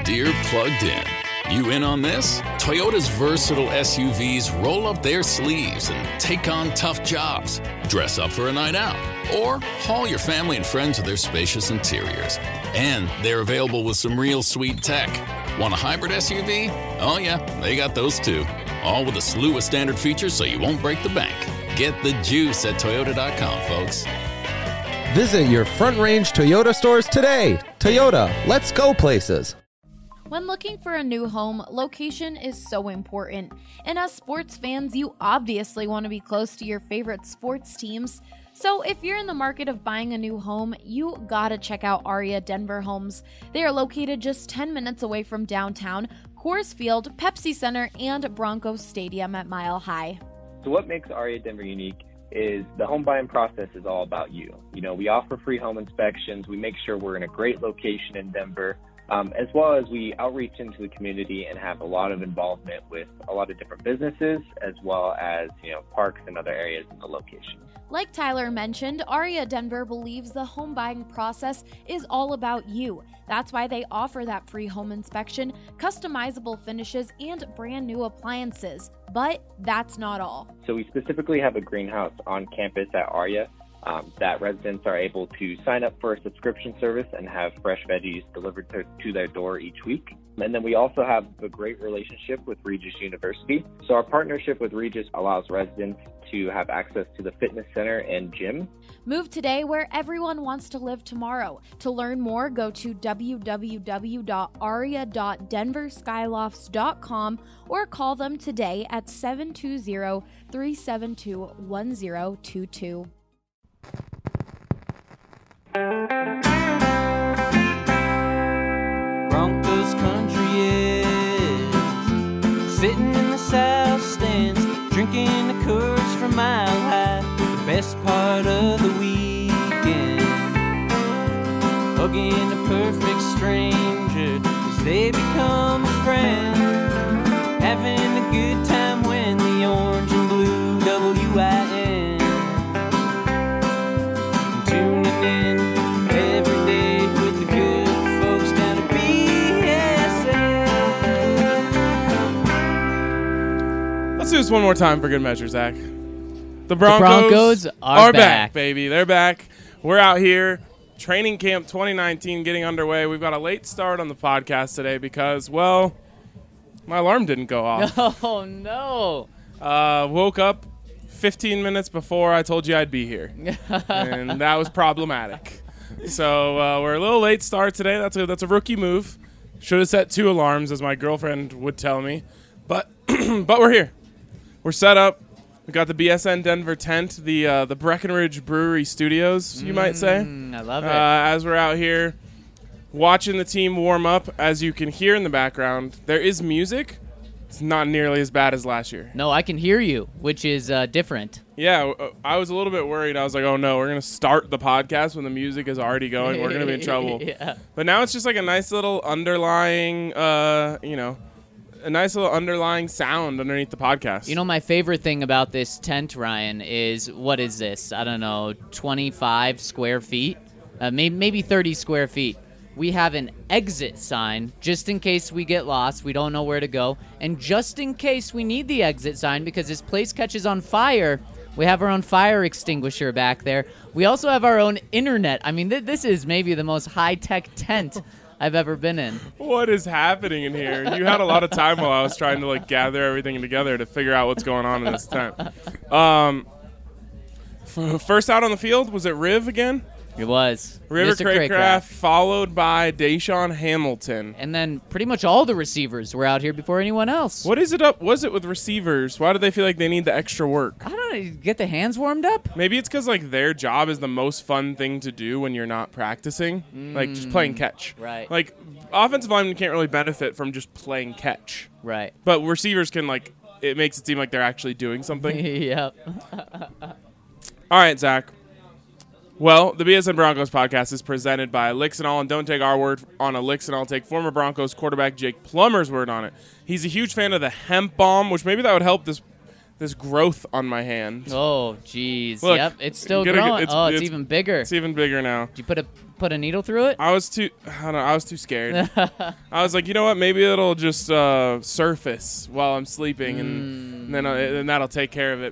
Deere plugged in. You in on this? Toyota's versatile SUVs roll up their sleeves and take on tough jobs. Dress up for a night out, or haul your family and friends with their spacious interiors. And they're available with some real sweet tech. Want a hybrid SUV? Oh yeah, they got those too. All with a slew of standard features so you won't break the bank. Get the juice at Toyota.com, folks. Visit your Front Range Toyota stores today. Toyota, let's go places. When looking for a new home, location is so important. And as sports fans, you obviously want to be close to your favorite sports teams. So if you're in the market of buying a new home, you gotta check out Aria Denver Homes. They are located just 10 minutes away from downtown, Coors Field, Pepsi Center, and Broncos Stadium at Mile High. So what makes Aria Denver unique is the home buying process is all about you. You know, we offer free home inspections. We make sure we're in a great location in Denver. As well as we outreach into the community and have a lot of involvement with a lot of different businesses, as well as, parks and other areas in the location. Like Tyler mentioned, Aria Denver believes the home buying process is all about you. That's why they offer that free home inspection, customizable finishes, and brand new appliances. But that's not all. So we specifically have a greenhouse on campus at Aria that residents are able to sign up for a subscription service and have fresh veggies delivered to their door each week. And then we also have a great relationship with Regis University. So our partnership with Regis allows residents to have access to the fitness center and gym. Move today where everyone wants to live tomorrow. To learn more, go to www.aria.denverskyloft's.com or call them today at 720-372-1022. Broncos country is sitting in the south stands, drinking the Coors from Mile High. The best part of the weekend, hugging a perfect stranger as they become a friend, having a good time when the orange and blue WIN. Tuning in every day with the good folks down at BSN. Let's do this one more time for good measure, Zach. The Broncos are back, baby. They're back. We're out here. Training Camp 2019 getting underway. We've got a late start on the podcast today because, well, my alarm didn't go off. Oh, no. Woke up 15 minutes before I told you I'd be here, and that was problematic. So we're a little late start today. That's a rookie move. Should have set 2 alarms, as my girlfriend would tell me. But but we're here. We're set up. We got the BSN Denver tent, the Breckenridge Brewery Studios, you might say. I love it. As we're out here watching the team warm up, as you can hear in the background, there is music. It's not nearly as bad as last year. No, I can hear you, which is different. Yeah, I was a little bit worried. I was like, oh, no, we're going to start the podcast when the music is already going. We're going to be in trouble. Yeah. But now it's just like a nice little underlying, a nice little underlying sound underneath the podcast. You know, my favorite thing about this tent, Ryan, is, what is this? I don't know, 25 square feet? Maybe 30 square feet. We have an exit sign just in case we get lost. We don't know where to go. And just in case we need the exit sign because this place catches on fire, we have our own fire extinguisher back there. We also have our own internet. I mean, this is maybe the most high-tech tent I've ever been in. What is happening in here? You had a lot of time while I was trying to gather everything together to figure out what's going on in this tent. First out on the field, was it Riv again? It was. River Mr. Craycraft, followed by Deshaun Hamilton. And then pretty much all the receivers were out here before anyone else. What is it up? Was it with receivers? Why do they feel like they need the extra work? I don't know. Get the hands warmed up? Maybe it's because their job is the most fun thing to do when you're not practicing. Just playing catch. Right. Offensive linemen can't really benefit from just playing catch. Right. But receivers can, it makes it seem like they're actually doing something. Yep. All right, Zach. Well, the BSN Broncos podcast is presented by Licks and All, and don't take our word on a Licks and All. Take former Broncos quarterback Jake Plummer's word on it. He's a huge fan of the hemp balm, which maybe that would help this growth on my hand. Oh, jeez. Look, Yep, it's still get a- growing. it's- It's even bigger. It's even bigger now. Did you put a needle through it? I was too scared. I was like, you know what? Maybe it'll just surface while I'm sleeping, and then that'll take care of it.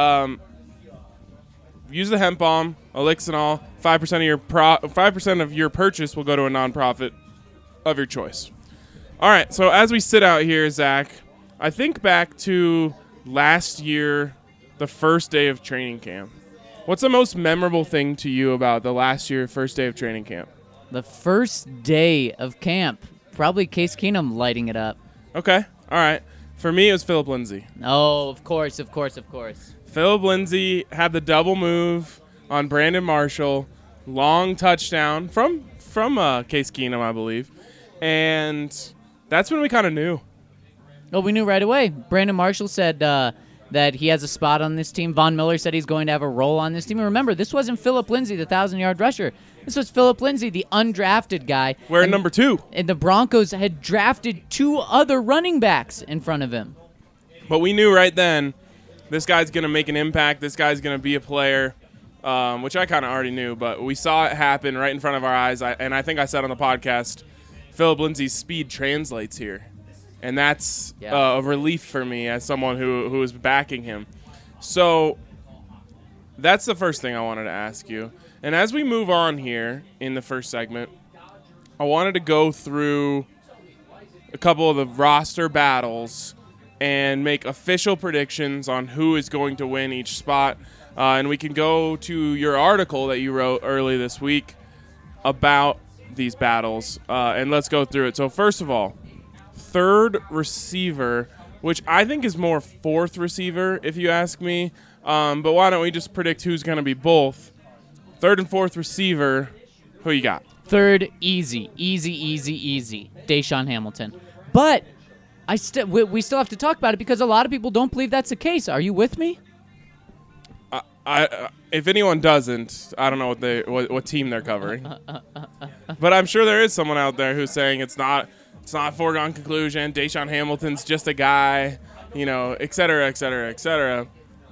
Use the hemp balm, Elixinol. 5% of your purchase will go to a nonprofit of your choice. All right. So as we sit out here, Zach, I think back to last year, the first day of training camp. What's the most memorable thing to you about the last year first day of training camp? The first day of camp. Probably Case Keenum lighting it up. Okay. All right. For me, it was Philip Lindsay. Oh, of course. Philip Lindsay had the double move on Brandon Marshall. Long touchdown from Case Keenum, I believe. And that's when we kind of knew. Oh, we knew right away. Brandon Marshall said that he has a spot on this team. Von Miller said he's going to have a role on this team. And remember, this wasn't Philip Lindsay, the 1,000-yard rusher. This was Philip Lindsay, the undrafted guy. We're number 2. And the Broncos had drafted 2 other running backs in front of him. But we knew right then, this guy's going to make an impact. This guy's going to be a player, which I kind of already knew. But we saw it happen right in front of our eyes. And I think I said on the podcast, Philip Lindsay's speed translates here. And that's a relief for me as someone who is backing him. So that's the first thing I wanted to ask you. And as we move on here in the first segment, I wanted to go through a couple of the roster battles and make official predictions on who is going to win each spot. And we can go to your article that you wrote early this week about these battles, and let's go through it. So first of all, third receiver, which I think is more fourth receiver, if you ask me. But why don't we just predict who's going to be both? Third and fourth receiver, who you got? Third, easy. Deshaun Hamilton. But we still have to talk about it because a lot of people don't believe that's the case. Are you with me? If anyone doesn't, I don't know what team they're covering. But I'm sure there is someone out there who's saying it's not a foregone conclusion. Deshaun Hamilton's just a guy, et cetera, et cetera, et cetera.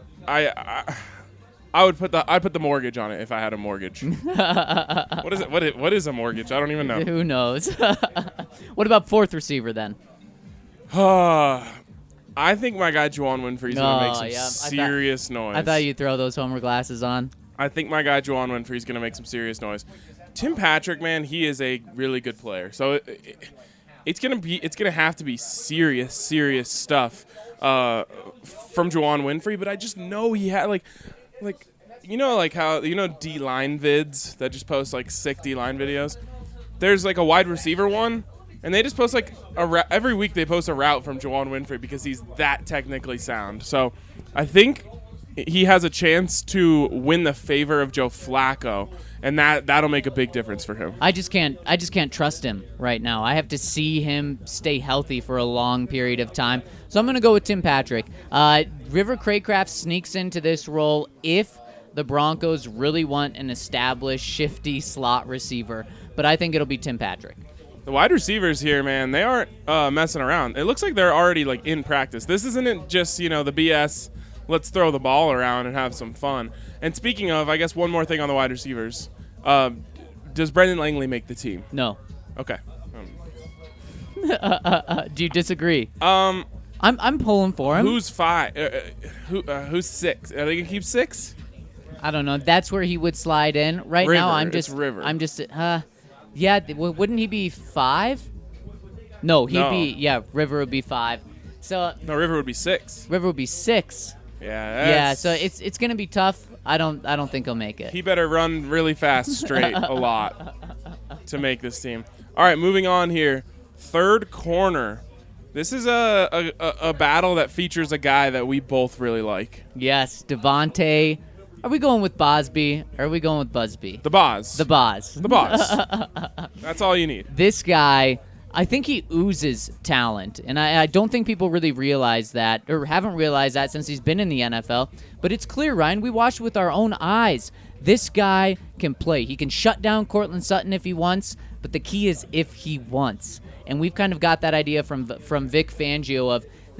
I'd put the mortgage on it if I had a mortgage. What is it? What is a mortgage? I don't even know. Who knows? What about fourth receiver then? I think my guy Juwan Winfrey's going to make some serious noise. I thought you'd throw those Homer glasses on. I think my guy Juwan Winfrey's going to make some serious noise. Tim Patrick, man, he is a really good player. So it's going to have to be serious stuff from Juwan Winfrey. But I just know he had like how D-line vids that just post like sick D-line videos. There's like a wide receiver one. And they just post every week they post a route from Juwan Winfrey because he's that technically sound. So I think he has a chance to win the favor of Joe Flacco, and that'll make a big difference for him. I just can't trust him right now. I have to see him stay healthy for a long period of time. So I'm going to go with Tim Patrick. River Craycraft sneaks into this role if the Broncos really want an established, shifty slot receiver. But I think it'll be Tim Patrick. The wide receivers here, man, they aren't messing around. It looks like they're already in practice. This isn't just the BS. Let's throw the ball around and have some fun. And speaking of, I guess one more thing on the wide receivers. Does Brendan Langley make the team? No. Okay. Do you disagree? I'm pulling for him. Who's 5? Who's 6? Are they gonna keep 6? I don't know. That's where he would slide in. Right River, now, I'm just. River. Yeah, wouldn't he be 5? No, River would be 5. So no, River would be 6. River would be 6. Yeah. So it's gonna be tough. I don't think he'll make it. He better run really fast, straight, a lot to make this team. All right, moving on here. Third corner. This is a battle that features a guy that we both really like. Yes, Devontae. Are we going with Bosby or are we going with Busby? The Boz. The Boz. The Boz. That's all you need. This guy, I think he oozes talent, and I don't think people really realize that or haven't realized that since he's been in the NFL. But it's clear, Ryan. We watched with our own eyes. This guy can play. He can shut down Courtland Sutton if he wants, but the key is if he wants. And we've kind of got that idea from Vic Fangio of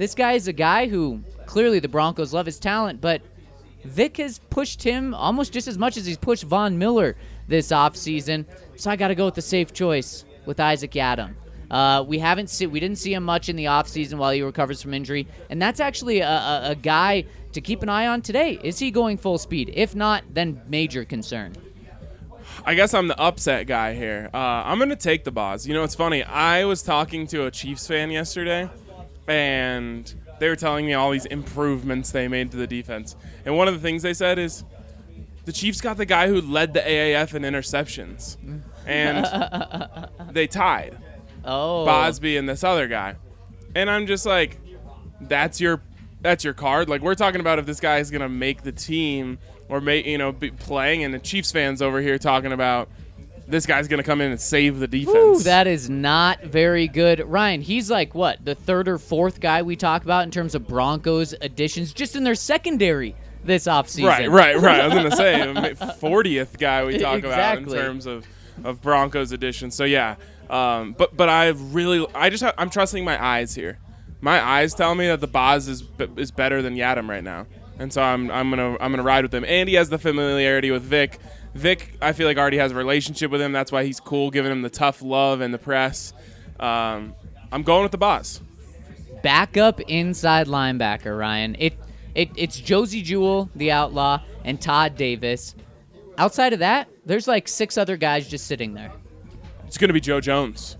This guy is a guy who clearly the Broncos love his talent, but Vic has pushed him almost just as much as he's pushed Von Miller this offseason. So I got to go with the safe choice with Isaac Yiadom. We didn't see him much in the offseason while he recovers from injury, and that's actually a guy to keep an eye on today. Is he going full speed? If not, then major concern. I guess I'm the upset guy here. I'm going to take the Boz. You know, it's funny. I was talking to a Chiefs fan yesterday, and they were telling me all these improvements they made to the defense. And one of the things they said is the Chiefs got the guy who led the AAF in interceptions, and they tied. Oh, Bosby and this other guy. And I'm just like, that's your card. Like, we're talking about if this guy is going to make the team or be playing, and the Chiefs fans over here talking about this guy's going to come in and save the defense. Ooh, that is not very good. Ryan, he's like, what, the third or fourth guy we talk about in terms of Broncos additions just in their secondary this offseason. Right. I was going to say, 40th guy we talk about in Exactly. terms of Broncos additions. So, yeah. But I'm trusting my eyes here. My eyes tell me that the Boz is better than Yiadom right now. And so I'm gonna ride with him. And he has the familiarity with Vic. Vic, I feel like, already has a relationship with him. That's why he's cool, giving him the tough love and the press. I'm going with the Boz. Backup inside linebacker, Ryan. It's Josie Jewell, the outlaw, and Todd Davis. Outside of that, there's like 6 other guys just sitting there. It's going to be Joe Jones.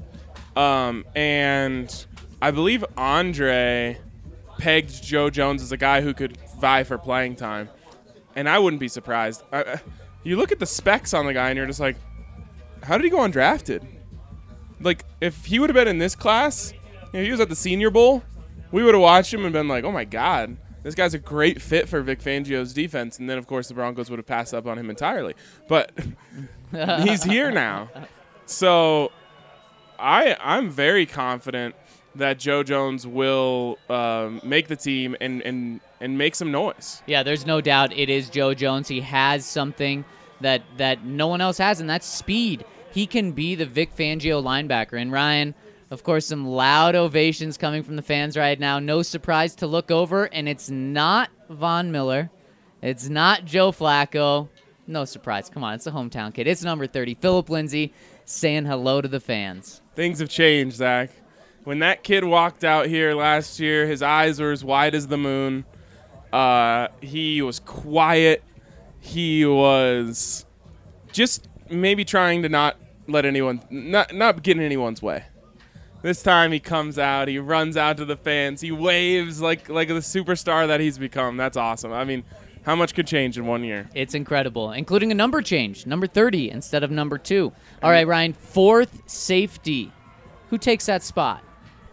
And I believe Andre pegged Joe Jones as a guy who could vie for playing time. And I wouldn't be surprised. You look at the specs on the guy, and you're just like, how did he go undrafted? Like, if he would have been in this class, he was at the Senior Bowl, we would have watched him and been like, oh, my God, this guy's a great fit for Vic Fangio's defense. And then, of course, the Broncos would have passed up on him entirely. But he's here now. So I'm very confident that Joe Jones will make the team and make some noise. Yeah, there's no doubt it is Joe Jones. He has something that no one else has, and that's speed. He can be the Vic Fangio linebacker. And Ryan, of course, some loud ovations coming from the fans right now. No surprise to look over, and it's not Von Miller. It's not Joe Flacco. No surprise. Come on, it's a hometown kid. It's number 30, Phillip Lindsay, saying hello to the fans. Things have changed, Zach. When that kid walked out here last year, his eyes were as wide as the moon. He was quiet. He was just maybe trying to not let anyone, not get in anyone's way. This time he comes out, he runs out to the fans, he waves like the superstar that he's become. That's awesome. I mean, how much could change in 1 year? It's incredible, including a number change, number 30 instead of number 2. All right, Ryan, 4th safety. Who takes that spot?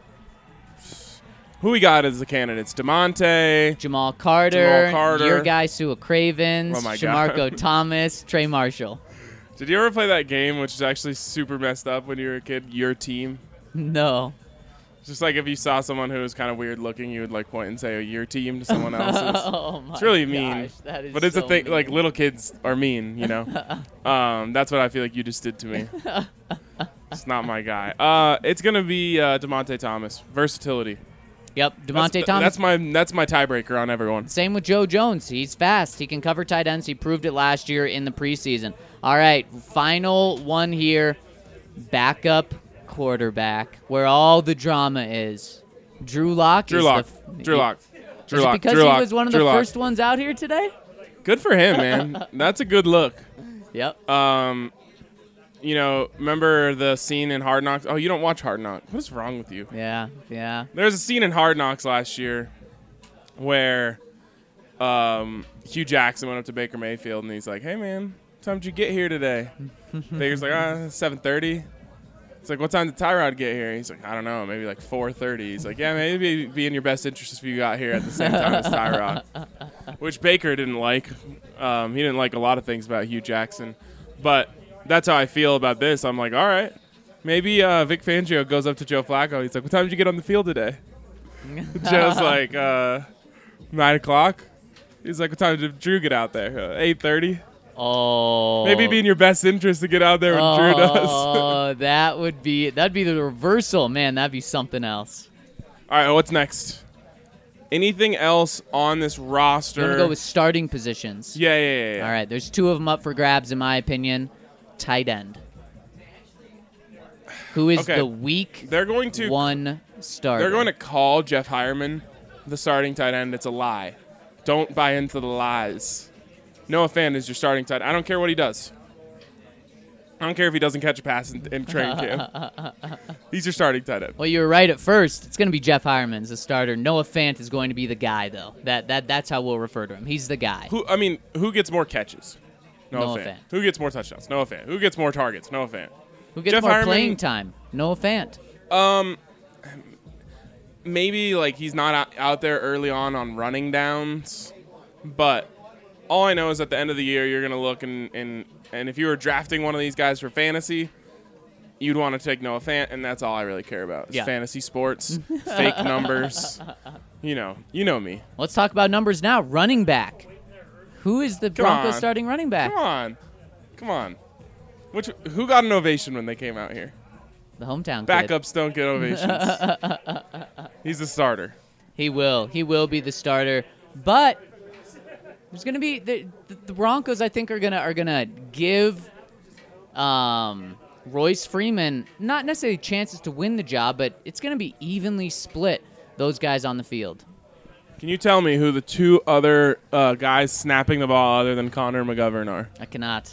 Who we got as the candidates? DeMonte. Jamal Carter. Jamal Carter. Your guy, Sua Cravens. Oh, my God. Shamarko Thomas. Trey Marshall. Did you ever play that game, which is actually super messed up when you were a kid, Your Team? No. Just like if you saw someone who was kind of weird looking, you would like point and say your team to someone else's. Oh my It's really mean. gosh, that is but it's so a thing. mean. Like little kids are mean, you know. That's what I feel like you just did to me. It's not my guy. It's gonna be DeMonte Thomas. Versatility. Yep, DeMonte Thomas. That's my tiebreaker on everyone. Same with Joe Jones. He's fast. He can cover tight ends. He proved it last year in the preseason. All right, final one here. Backup quarterback, where all the drama is. Drew Lock. Drew Lock. Is it because he was one of the first ones out here today? Good for him, man. That's a good look. Yep. You know, remember the scene in Hard Knocks? Oh, you don't watch Hard Knocks. What is wrong with you? Yeah. There's a scene in Hard Knocks last year where Hugh Jackson went up to Baker Mayfield and he's like, "Hey, man, what time did you get here today?" Baker's like, 7:30. He's like, "What time did Tyrod get here?" He's like, "I don't know, maybe like 4:30." He's like, "Yeah, maybe it'd be in your best interest if you got here at the same time as Tyrod," which Baker didn't like. He didn't like a lot of things about Hugh Jackson, but that's how I feel about this. I'm like, all right, maybe Vic Fangio goes up to Joe Flacco. He's like, "What time did you get on the field today?" Joe's like, 9 o'clock. He's like, "What time did Drew get out there?" 8:30. Oh. Maybe it'd be in your best interest to get out there when Drew does. Oh, that'd be the reversal. Man, that'd be something else. All right, what's next? Anything else on this roster? You want to go with starting positions? Yeah. All right, there's 2 of them up for grabs, in my opinion. Tight end. Who is the week They're going to 1 starter? They're going to call Jeff Hireman the starting tight end. It's a lie. Don't buy into the lies. Noah Fant is your starting tight end. I don't care what he does. I don't care if he doesn't catch a pass in training camp. He's your starting tight end. Well, you were right at first. It's going to be Jeff Hireman as the starter. Noah Fant is going to be the guy, though. That's how we'll refer to him. He's the guy. Who gets more catches? Noah Fant. Who gets more touchdowns? Noah Fant. Who gets more targets? Noah Fant. Who gets Jeff more Hireman, playing time? Noah Fant. Maybe he's not out there early on running downs, but all I know is at the end of the year you're going to look and if you were drafting one of these guys for fantasy, you'd want to take Noah Fant, and that's all I really care about. Is fantasy sports, fake numbers. You know me. Let's talk about numbers now. Running back. Who is the Broncos starting running back? Come on. Who got an ovation when they came out here? The hometown kid. Backups don't get ovations. He's the starter. He will be the starter, but there's going to be the Broncos. I think are gonna give Royce Freeman not necessarily chances to win the job, but it's going to be evenly split. Those guys on the field. Can you tell me who the 2 other guys snapping the ball other than Connor McGovern are? I cannot.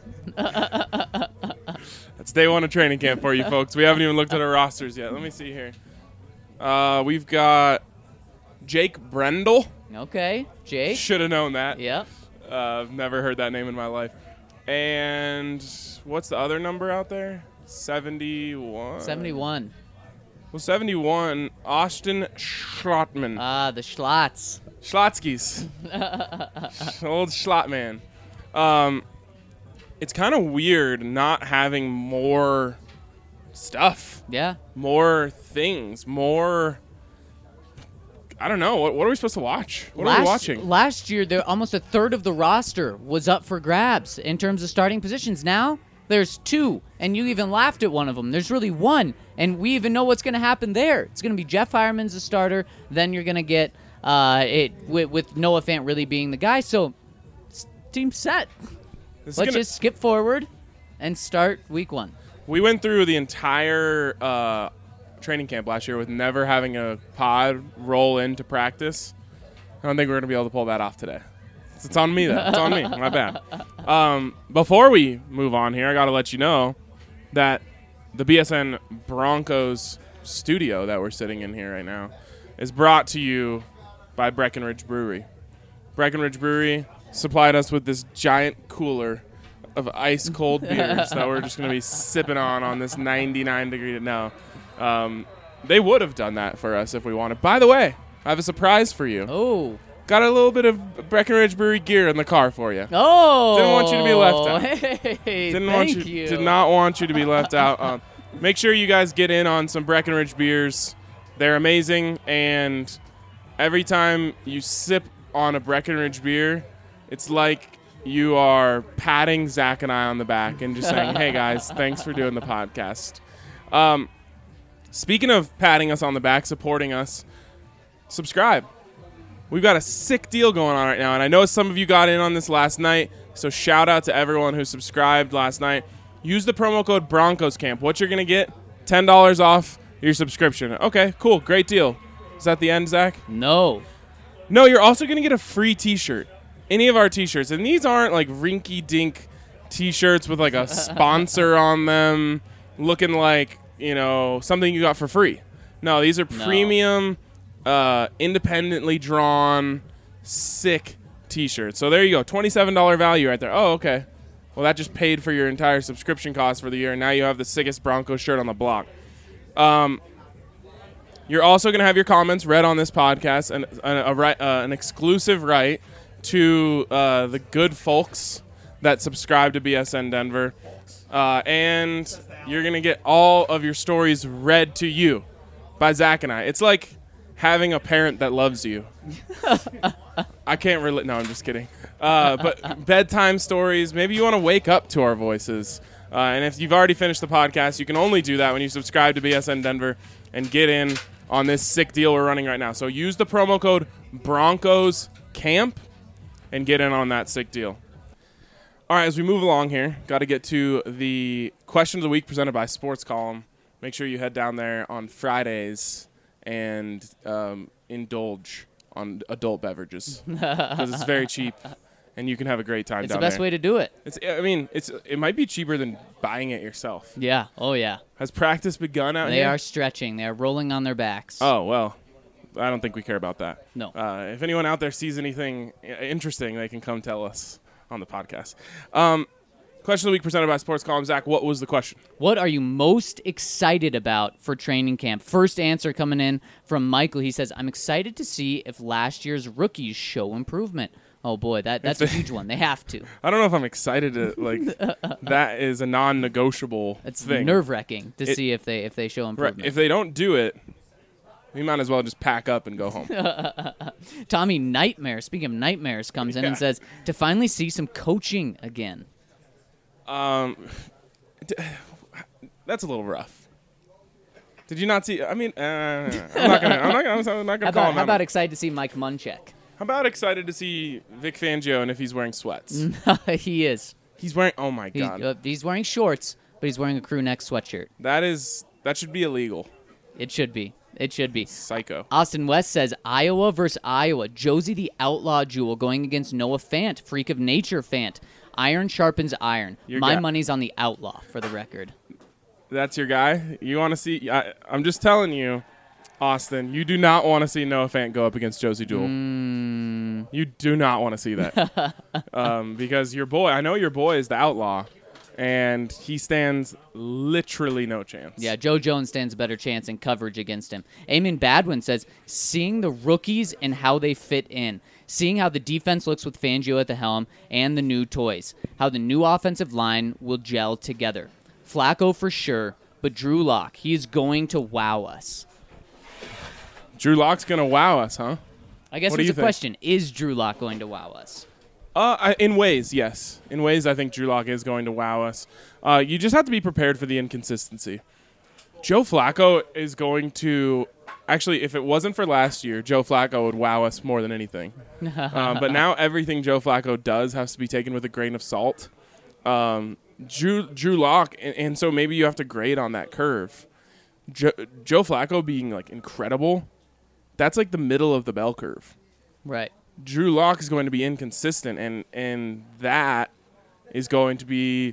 That's day 1 of training camp for you folks. We haven't even looked at our rosters yet. Let me see here. We've got Jake Brendel. Okay, Jake. Should have known that. Yep. I've never heard that name in my life. And what's the other number out there? 71. 71. Well, 71, Austin Schlottman. The Schlotts. Schlotskis. Old Schlott man. It's kind of weird not having more stuff. Yeah. More things. More... I don't know. What are we supposed to watch? What are we watching? Last year, almost a third of the roster was up for grabs in terms of starting positions. Now, there's 2, and you even laughed at one of them. There's really 1, and we even know what's going to happen there. It's going to be Jeff Hireman's the starter. Then you're going to get with Noah Fant really being the guy. So, team set. Let's just skip forward and start week 1. We went through the entire training camp last year with never having a pod roll into practice. I don't think we're going to be able to pull that off today. It's on me, though. It's on me. My bad. Before we move on here, I got to let you know that the BSN Broncos studio that we're sitting in here right now is brought to you by Breckenridge Brewery. Breckenridge Brewery supplied us with this giant cooler of ice-cold beers that we're just going to be sipping on this 99-degree. No. They would have done that for us if we wanted. By the way, I have a surprise for you. Oh. Got a little bit of Breckenridge Brewery gear in the car for you. Oh. Didn't want you to be left out. Hey, Did you. not want you to be left out. Make sure you guys get in on some Breckenridge beers. They're amazing, and every time you sip on a Breckenridge beer, it's like you are patting Zach and I on the back and just saying, hey, guys, thanks for doing the podcast. Speaking of patting us on the back, supporting us, subscribe. We've got a sick deal going on right now, and I know some of you got in on this last night, so shout out to everyone who subscribed last night. Use the promo code BroncosCamp. What you're going to get? $10 off your subscription. Okay, cool. Great deal. Is that the end, Zach? No, you're also going to get a free T-shirt. Any of our T-shirts. And these aren't like rinky-dink T-shirts with like a sponsor on them looking like, something you got for free. No, these are premium, independently drawn, sick T-shirts. So there you go. $27 value right there. Oh, okay. Well, that just paid for your entire subscription cost for the year, and now you have the sickest Broncos shirt on the block. You're also going to have your comments read on this podcast, and an exclusive right to the good folks that subscribe to BSN Denver. And you're going to get all of your stories read to you by Zach and I. It's like having a parent that loves you. I can't relate. No, I'm just kidding. But bedtime stories, maybe you want to wake up to our voices. And if you've already finished the podcast, you can only do that when you subscribe to BSN Denver and get in on this sick deal we're running right now. So use the promo code BroncosCamp and get in on that sick deal. All right, as we move along here, got to get to the question of the week presented by Sports Column. Make sure you head down there on Fridays and indulge on adult beverages because it's very cheap and you can have a great time It's down the best there. way to do it. It might be cheaper than buying it yourself. Yeah. Oh, yeah. Has practice begun out They here? are stretching. They are rolling on their backs. Oh, well, I don't think we care about that. No. If anyone out there sees anything interesting, they can come tell us on the podcast. Question of the week presented by Sports Column. Zach, what was the question? What are you most excited about for training camp? First answer coming in from Michael. He says, I'm excited to see if last year's rookies show improvement. Oh, boy, that's a huge one. They have to. I don't know if I'm excited to, that is a non-negotiable It's thing. nerve-wracking to see if they show Right. improvement. If they don't do it, we might as well just pack up and go home. Tommy Nightmare, speaking of nightmares, comes in and says, to finally see some coaching again. That's a little rough. Did you not see? I mean, I'm not gonna call him. How about excited to see Mike Munchak? How about excited to see Vic Fangio and if he's wearing sweats? He is. He's wearing. Oh my God. He's wearing shorts, but he's wearing a crew neck sweatshirt. That should be illegal. It should be. It should be. Psycho. Austin West says Iowa versus Iowa. Josie the Outlaw Jewel going against Noah Fant, freak of nature Fant. Iron sharpens iron. My money's on the Outlaw, for the record. That's your guy? You want to see? I'm just telling you, Austin, you do not want to see Noah Fant go up against Josie Jewell. You do not want to see that. Because I know your boy is the Outlaw, and he stands literally no chance. Yeah, Joe Jones stands a better chance in coverage against him. Eamon Badwin says, seeing the rookies and how they fit in. Seeing how the defense looks with Fangio at the helm and the new toys. How the new offensive line will gel together. Flacco for sure, but Drew Lock, he is going to wow us. Drew Lock's going to wow us, huh? I guess What do it's you a think? question. Is Drew Lock going to wow us? In ways, yes. In ways, I think Drew Lock is going to wow us. You just have to be prepared for the inconsistency. Joe Flacco is going to... Actually, if it wasn't for last year, Joe Flacco would wow us more than anything. But now everything Joe Flacco does has to be taken with a grain of salt. Drew Lock, and so maybe you have to grade on that curve. Joe Flacco being incredible, that's the middle of the bell curve. Right. Drew Lock is going to be inconsistent, and that is going to be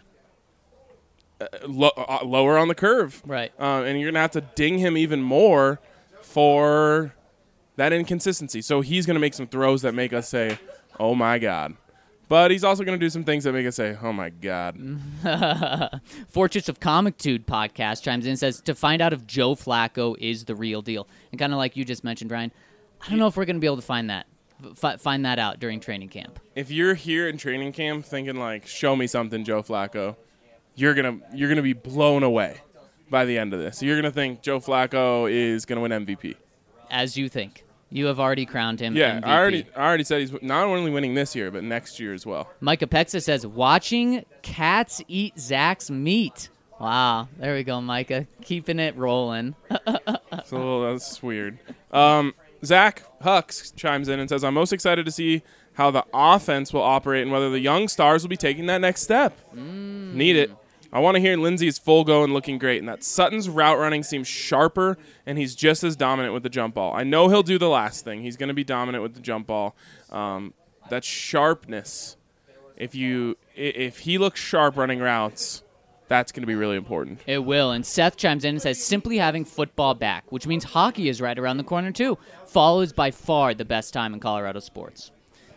lower on the curve. Right. And you're going to have to ding him even more for that inconsistency. So he's going to make some throws that make us say, oh, my God. But he's also going to do some things that make us say, oh, my God. Fortress of Comictude podcast chimes in and says, to find out if Joe Flacco is the real deal. And kind of like you just mentioned, Ryan, I don't know if we're going to be able to find that out during training camp. If you're here in training camp thinking, show me something, Joe Flacco, you're gonna be blown away by the end of this. You're going to think Joe Flacco is going to win MVP. As you think. You have already crowned him Yeah, MVP. I already said he's not only winning this year, but next year as well. Micah Pexa says, watching cats eat Zach's meat. Wow. There we go, Micah. Keeping it rolling. That's weird. Zach Hux chimes in and says, I'm most excited to see how the offense will operate and whether the young stars will be taking that next step. Need it. I want to hear Lindsey is full go and looking great, and that Sutton's route running seems sharper, and he's just as dominant with the jump ball. I know he'll do the last thing. He's going to be dominant with the jump ball. That sharpness, if he looks sharp running routes, that's going to be really important. It will. And Seth chimes in and says, simply having football back, which means hockey is right around the corner, too. Fall is by far the best time in Colorado sports.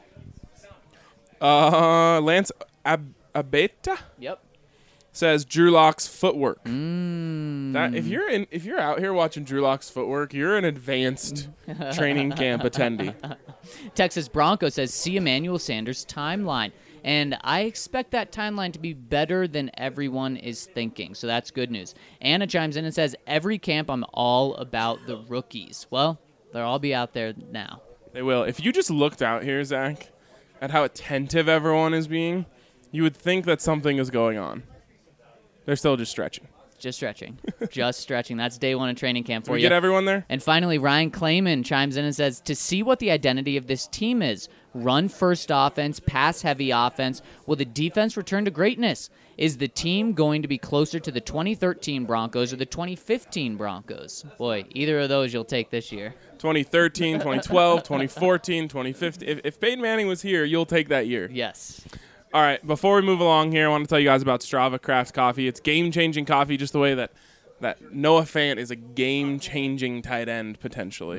Lance Abeta? Yep. Says Drew Lock's footwork. That if you're out here watching Drew Lock's footwork, you're an advanced training camp attendee. Texas Broncos says, see Emmanuel Sanders' timeline. And I expect that timeline to be better than everyone is thinking. So that's good news. Anna chimes in and says, every camp I'm all about the rookies. Well, they'll all be out there now. They will. If you just looked out here, Zach, at how attentive everyone is being, you would think that something is going on. They're still just stretching. Just stretching. Just stretching. That's day one of training camp for Did we you. get everyone there? And finally, Ryan Clayman chimes in and says, to see what the identity of this team is, run-first offense, pass-heavy offense, will the defense return to greatness? Is the team going to be closer to the 2013 Broncos or the 2015 Broncos? Boy, either of those you'll take this year. 2013, 2012, 2014, 2015. If Peyton Manning was here, you'll take that year. Yes. All right, before we move along here, I want to tell you guys about Strava Craft Coffee. It's game-changing coffee just the way that Noah Fant is a game-changing tight end, potentially.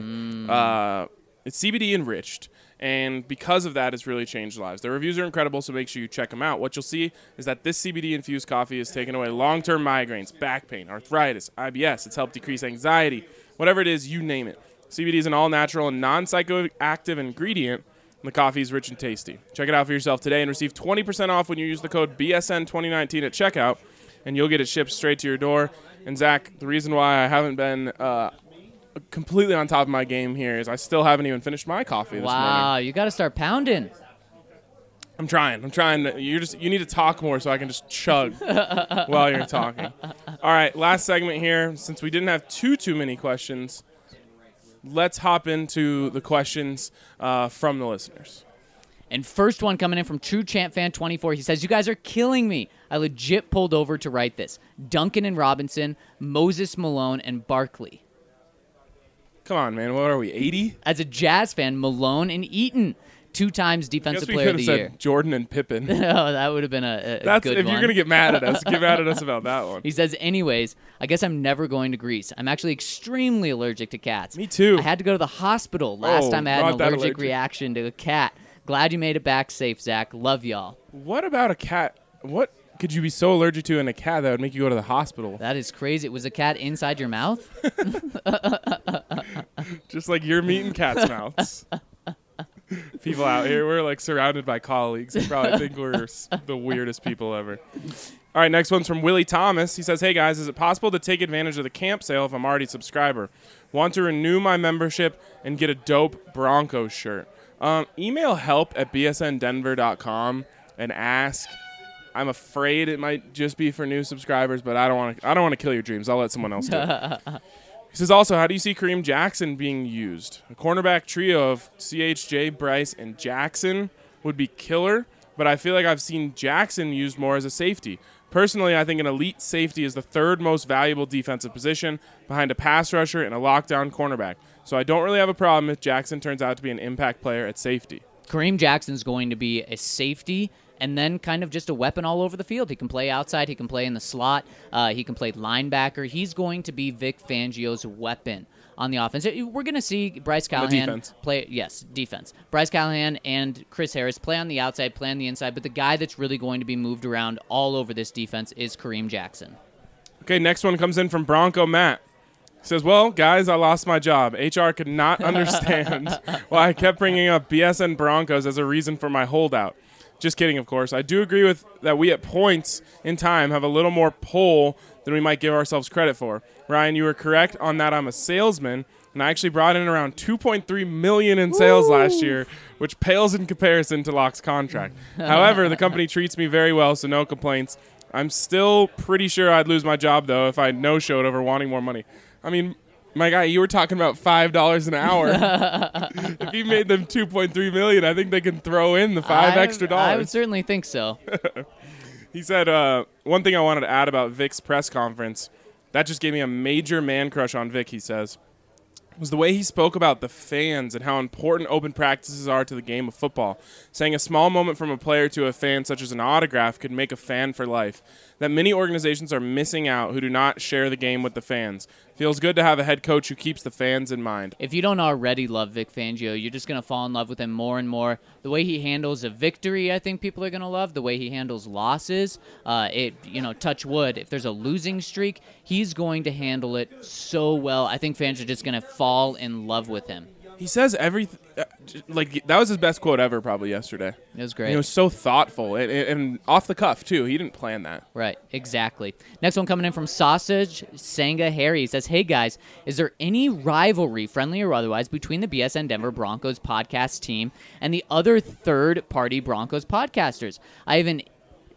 It's CBD enriched, and because of that, it's really changed lives. Their reviews are incredible, so make sure you check them out. What you'll see is that this CBD-infused coffee has taken away long-term migraines, back pain, arthritis, IBS. It's helped decrease anxiety. Whatever it is, you name it. CBD is an all-natural and non-psychoactive ingredient, and the coffee is rich and tasty. Check it out for yourself today and receive 20% off when you use the code BSN2019 at checkout, and you'll get it shipped straight to your door. And, Zach, the reason why I haven't been completely on top of my game here is I still haven't even finished my coffee this morning. Wow, you got to start pounding. I'm trying. You need to talk more so I can just chug while you're talking. All right, last segment here. Since we didn't have too many questions, let's hop into the questions from the listeners. And first one coming in from True Champ Fan 24. He says, you guys are killing me. I legit pulled over to write this. Duncan and Robinson, Moses Malone, and Barkley. Come on, man. What are we, 80? As a Jazz fan, Malone and Eaton, 2 times Defensive Player of the Year. Said Jordan and Pippen. Oh, that would have been a That's good if one. you're gonna get mad at us, get mad at us about that one. He says, anyways, I guess I'm never going to Greece. I'm actually extremely allergic to cats. Me too. I had to go to the hospital last time I had an not that allergic reaction to a cat. Glad you made it back safe, Zach. Love y'all. What about a cat? What could you be so allergic to in a cat that would make you go to the hospital? That is crazy. Was a cat inside your mouth? Just like you're meeting cats' mouths. People out here, we're like surrounded by colleagues. They probably think we're the weirdest people ever. All right, next one's from Willie Thomas. He says, hey guys, is it possible to take advantage of the camp sale if I'm already a subscriber? Want to renew my membership and get a dope Broncos shirt. Email help@bsndenver.com and ask. I'm afraid it might just be for new subscribers, but I don't want to kill your dreams. I'll let someone else do it. He says also, how do you see Kareem Jackson being used? A cornerback trio of CHJ, Bryce, and Jackson would be killer, but I feel like I've seen Jackson used more as a safety. Personally, I think an elite safety is the third most valuable defensive position behind a pass rusher and a lockdown cornerback. So I don't really have a problem if Jackson turns out to be an impact player at safety. Kareem Jackson's going to be a safety and then kind of just a weapon all over the field. He can play outside. He can play in the slot. He can play linebacker. He's going to be Vic Fangio's weapon on the offense. We're going to see Bryce Callahan play. Yes, defense. Bryce Callahan and Chris Harris play on the outside, play on the inside, but the guy that's really going to be moved around all over this defense is Kareem Jackson. Okay, next one comes in from Bronco Matt. He says, well, guys, I lost my job. HR could not understand why I kept bringing up BSN Broncos as a reason for my holdout. Just kidding, of course. I do agree with that we at points in time have a little more pull than we might give ourselves credit for. Ryan, you were correct on that. I'm a salesman, and I actually brought in around $2.3 million in sales last year, which pales in comparison to Locke's contract. However, the company treats me very well, so no complaints. I'm still pretty sure I'd lose my job, though, if I no-showed over wanting more money. I mean, my guy, you were talking about $5 an hour. If you made them $2.3 million, I think they can throw in the $5 extra. I would certainly think so. He said, one thing I wanted to add about Vic's press conference, that just gave me a major man crush on Vic, he says, was the way he spoke about the fans and how important open practices are to the game of football, saying a small moment from a player to a fan, such as an autograph, could make a fan for life, that many organizations are missing out who do not share the game with the fans. Feels good to have a head coach who keeps the fans in mind. If you don't already love Vic Fangio, you're just going to fall in love with him more and more. The way he handles a victory, I think people are going to love. The way he handles losses, touch wood. If there's a losing streak, he's going to handle it so well. I think fans are just going to fall in love with him. He says everything. That was his best quote ever probably yesterday. It was great. And it was so thoughtful and off the cuff, too. He didn't plan that. Right, exactly. Next one coming in from Sausage Sanga Harry. He says, hey, guys, is there any rivalry, friendly or otherwise, between the BSN Denver Broncos podcast team and the other third-party Broncos podcasters? I have an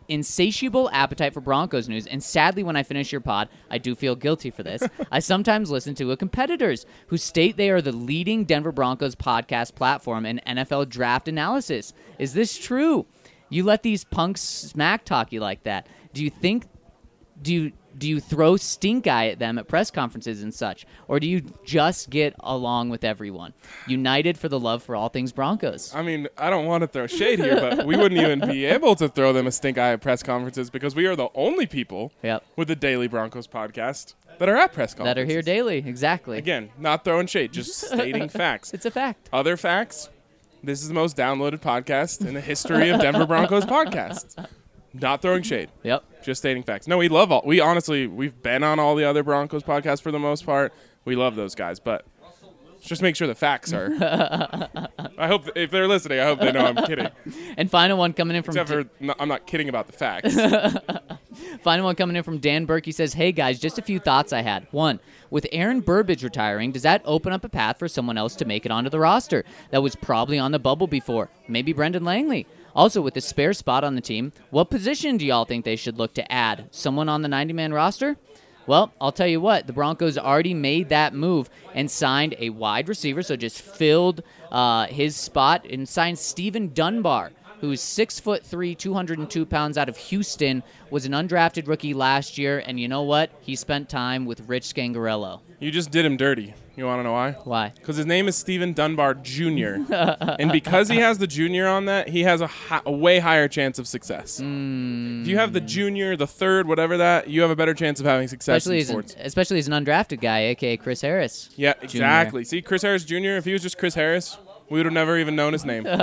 insatiable appetite for Broncos news, and sadly when I finish your pod, I do feel guilty for this, I sometimes listen to competitors who state they are the leading Denver Broncos podcast platform in NFL draft analysis. Is this true? You let these punks smack talk you like that. Do you throw stink eye at them at press conferences and such? Or do you just get along with everyone? United for the love for all things Broncos. I mean, I don't want to throw shade here, but we wouldn't even be able to throw them a stink eye at press conferences because we are the only people with the Daily Broncos podcast that are at press conferences. That are here daily, exactly. Again, not throwing shade, just stating facts. It's a fact. Other facts, this is the most downloaded podcast in the history of Denver Broncos podcasts. Not throwing shade. Yep. Just stating facts. No, we've been on all the other Broncos podcasts for the most part. We love those guys, but just make sure the facts are. I hope if they're listening, I hope they know I'm kidding. And final one coming in from I'm not kidding about the facts. Final one coming in from Dan Burke. He says, "Hey guys, just a few thoughts I had. One, with Aaron Burbidge retiring, does that open up a path for someone else to make it onto the roster that was probably on the bubble before? Maybe Brendan Langley. Also, with the spare spot on the team, what position do y'all think they should look to add? Someone on the 90-man roster?" Well, I'll tell you what, the Broncos already made that move and signed a wide receiver, so just filled his spot and signed Steven Dunbar, who's 6'3", 202 pounds, out of Houston, was an undrafted rookie last year, and you know what? He spent time with Rich Scangarello. You just did him dirty. You want to know why? Why? Because his name is Steven Dunbar Jr. And because he has the junior on that, he has a way higher chance of success. If you have the junior, the third, whatever that, you have a better chance of having success in sports. Especially as an undrafted guy, a.k.a. Chris Harris. Yeah, exactly. See, Chris Harris Jr., if he was just Chris Harris, we would have never even known his name.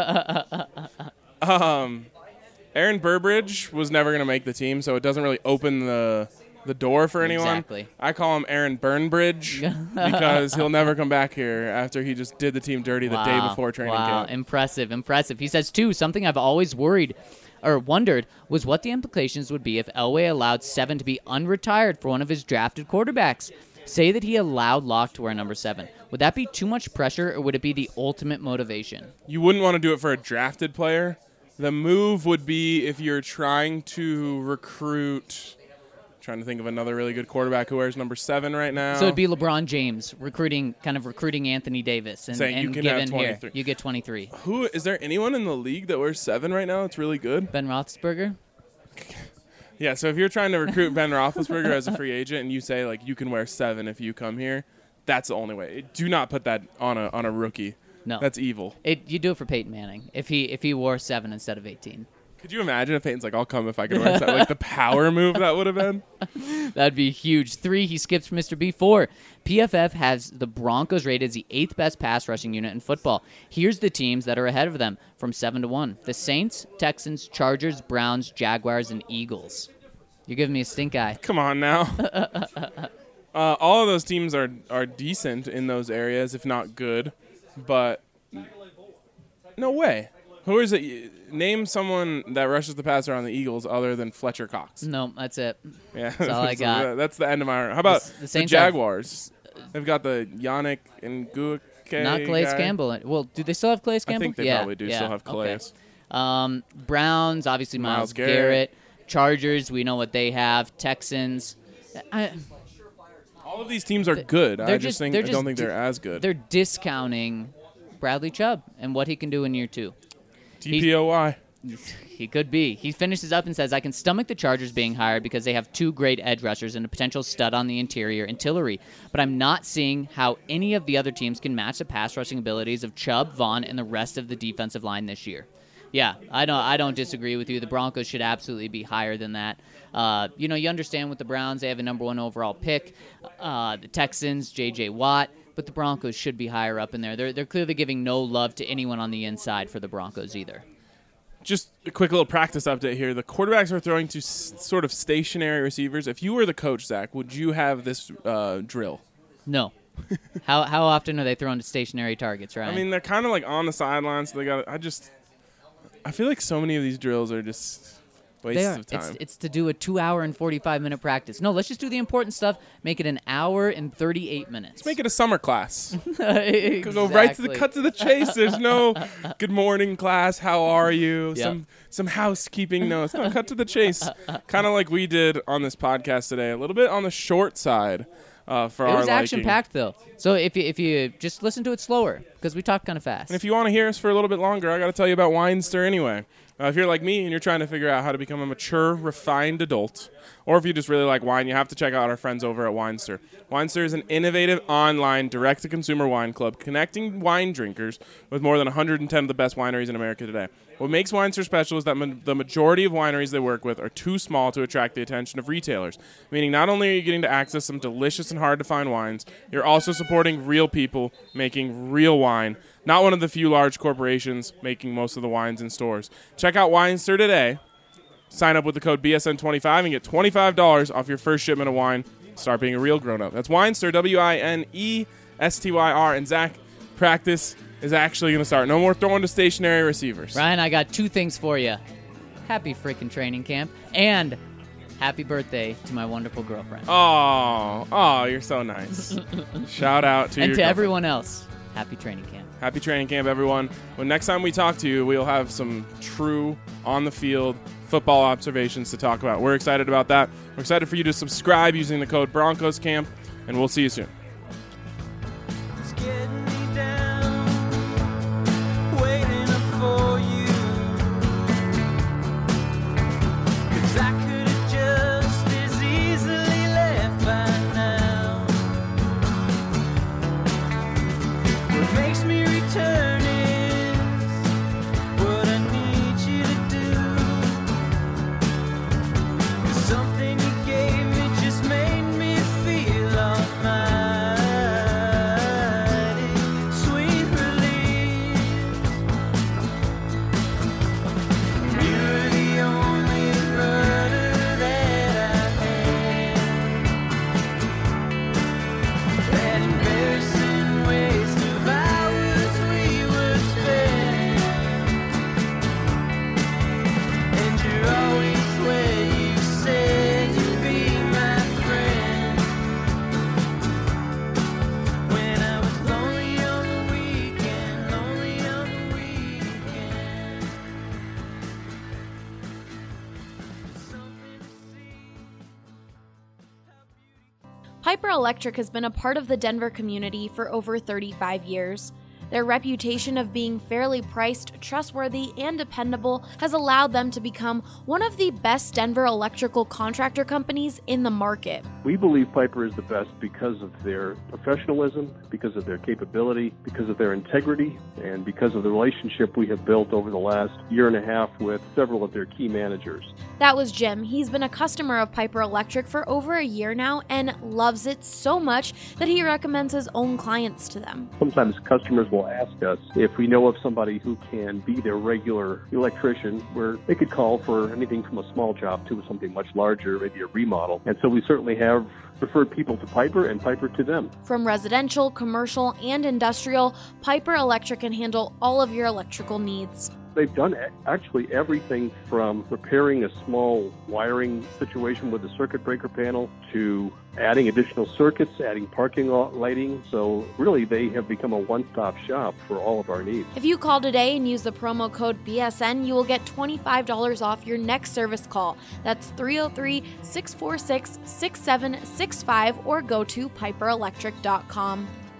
Aaron Burbidge was never going to make the team, so it doesn't really open the door for anyone. Exactly. I call him Aaron Burnbridge because he'll never come back here after he just did the team dirty the day before training camp. Impressive. He says, too, something I've always wondered was what the implications would be if Elway allowed Seven to be unretired for one of his drafted quarterbacks. Say that he allowed Locke to wear number 7. Would that be too much pressure, or would it be the ultimate motivation? You wouldn't want to do it for a drafted player. The move would be if you're trying to recruit... Trying to think of another really good quarterback who wears number 7 right now. So it'd be LeBron James recruiting Anthony Davis and saying you can have 23. Here, you get 23. Who is there anyone in the league that wears 7 right now? It's really good. Ben Roethlisberger. Yeah. So if you're trying to recruit Ben Roethlisberger as a free agent and you say like you can wear 7 if you come here, that's the only way. Do not put that on a rookie. No, that's evil. You do it for Peyton Manning if he wore 7 instead of 18. Could you imagine if Peyton's like, I'll come if I can wear 7? Like the power move that would have been. That'd be huge. 3, he skips for Mr. B. 4, PFF has the Broncos rated as the 8th best pass rushing unit in football. Here's the teams that are ahead of them from 7 to 1. The Saints, Texans, Chargers, Browns, Jaguars, and Eagles. You're giving me a stink eye. Come on now. All of those teams are decent in those areas, if not good. But no way. Who is it? Name someone that rushes the passer on the Eagles other than Fletcher Cox. No, that's it. Yeah, that's all I got. That's the end of my. How about the Jaguars? They've got the Yannick Ngakoue. Not Calais Campbell. Well, do they still have Calais Campbell? I think they probably do still have Calais. Okay. Browns, obviously Myles Garrett. Chargers, we know what they have. Texans. All of these teams are good. I don't think they're as good. They're discounting Bradley Chubb and what he can do in year 2. TPOY. He could be. He finishes up and says, I can stomach the Chargers being hired because they have 2 great edge rushers and a potential stud on the interior in Tillery. But I'm not seeing how any of the other teams can match the pass rushing abilities of Chubb, Vaughn, and the rest of the defensive line this year. Yeah, I don't disagree with you. The Broncos should absolutely be higher than that. You understand with the Browns, they have a number 1 overall pick. The Texans, J.J. Watt. But the Broncos should be higher up in there. They're clearly giving no love to anyone on the inside for the Broncos either. Just a quick little practice update here. The quarterbacks are throwing to sort of stationary receivers. If you were the coach, Zach, would you have this drill? No. How often are they throwing to stationary targets, Ryan? I mean, they're kind of like on the sidelines. So I feel like so many of these drills are just Waste of time. It's to do a 2 hour and 45-minute practice. No, let's just do the important stuff. Make it an hour and 38 minutes. Let's make it a summer class. Exactly. Go right to the cut to the chase. There's no good morning class. How are you? Yep. Some housekeeping notes. No, cut to the chase. Kind of like we did on this podcast today. A little bit on the short side for our liking. It was action-packed, though. So if you just listen to it slower, because we talk kind of fast. And if you want to hear us for a little bit longer, I got to tell you about Winester anyway. If you're like me and you're trying to figure out how to become a mature, refined adult, or if you just really like wine, you have to check out our friends over at Winester. Winester is an innovative online direct-to-consumer wine club connecting wine drinkers with more than 110 of the best wineries in America today. What makes Winester special is that the majority of wineries they work with are too small to attract the attention of retailers, meaning not only are you getting to access some delicious and hard-to-find wines, you're also supporting real people making real wine, not one of the few large corporations making most of the wines in stores. Check out Winester today. Sign up with the code BSN25 and get $25 off your first shipment of wine. Start being a real grown-up. That's Winester, Winestyr. And Zach, practice is actually going to start. No more throwing to stationary receivers. Ryan, I got 2 things for you. Happy freaking training camp, and happy birthday to my wonderful girlfriend. Oh, you're so nice. Shout out to you. And to everyone else, happy training camp. Happy training camp, everyone. When next time we talk to you, we'll have some true on-the-field football observations to talk about. We're excited about that. We're excited for you to subscribe using the code BroncosCamp, and we'll see you soon. It's getting me down, waiting up for you. 'Cause I could have just as easily left by now. What makes me return is what I need you to do. Something you gave me just made me feel almighty. Sweet relief. You're the only brother that I had. That embarrassing waste of hours we would spend. And you're always where you said you'd be my friend. When I was lonely on the weekend, lonely on the weekend. Something to see. Piper Electric has been a part of the Denver community for over 35 years. Their reputation of being fairly priced, trustworthy, and dependable has allowed them to become one of the best Denver electrical contractor companies in the market. We believe Piper is the best because of their professionalism, because of their capability, because of their integrity, and because of the relationship we have built over the last year and a half with several of their key managers. That was Jim. He's been a customer of Piper Electric for over a year now and loves it so much that he recommends his own clients to them. Sometimes customers will ask us if we know of somebody who can be their regular electrician, where they could call for anything from a small job to something much larger, maybe a remodel. And so we certainly have referred people to Piper and Piper to them. From residential, commercial, and industrial, Piper Electric can handle all of your electrical needs. They've done actually everything from repairing a small wiring situation with a circuit breaker panel to adding additional circuits, adding parking lot lighting. So really, they have become a one-stop shop for all of our needs. If you call today and use the promo code BSN, you will get $25 off your next service call. That's 303-646-6765 or go to piperelectric.com.